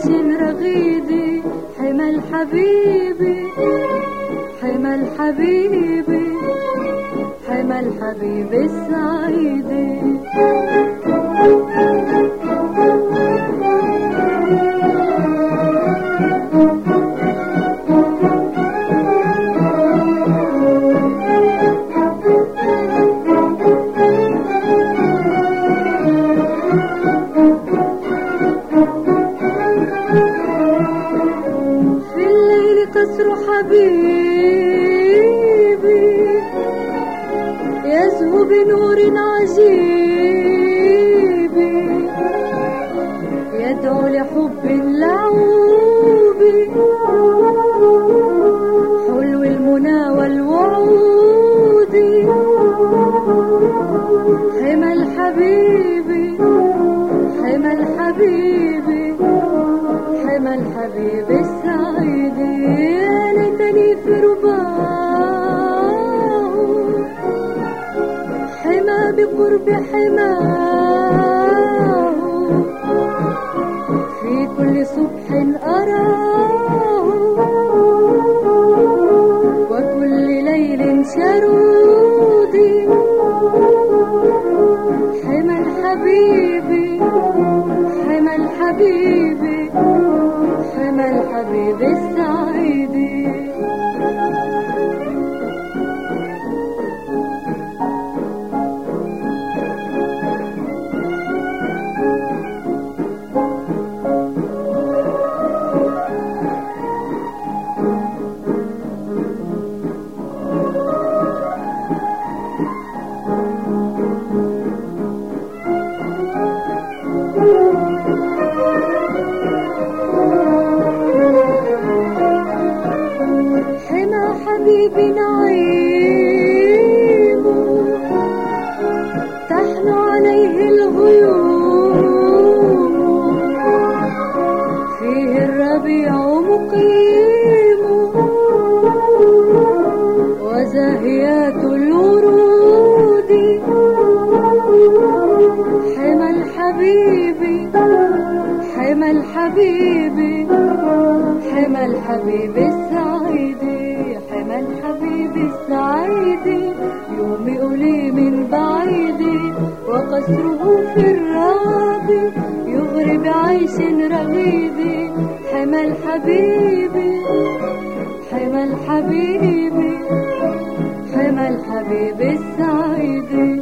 بعيش رغيدي. حمى الحبيبي حمى الحبيبي حمى الحبيب السعيدي. قصر حبيبي يزهو بنور عجيب، يدعو لحب لعوب، حلو المنى والوعود. حمى الحبيبي حمى الحبيبي حمى الحبيب السعيدي. يا ليتني في رباه حمى بقرب حماه، في كل صبح أراه وكل ليل شرود. حمى الحبيبي حمى الحبيبي حمى الحبيب السعيدي. حبيبي نعيم تحن عليه الغيوم، فيه الربيع مقيم وزاهيات الورود. حمى الحبيبي حمى الحبيبي حمى الحبيب السعيدي. حمى الحبيب السعيدي يومئ لي من بعيد، وقصره في الراب يغري بعيش رغيد. حمى الحبيبي حمى الحبيبي حمى الحبيب السعيدي.